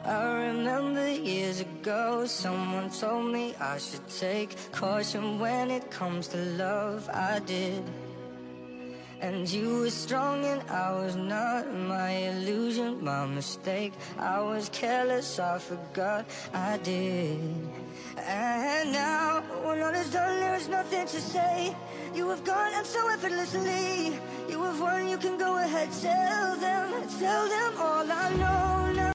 I remember years ago, someone told me I should take caution when it comes to love. I did. And you were strong and I was not. My illusion, my mistake. I was careless, I forgot I did. And now, when all is done, there is nothing to say. You have gone and so effortlessly. You have won, you can go ahead, tell them all I know now.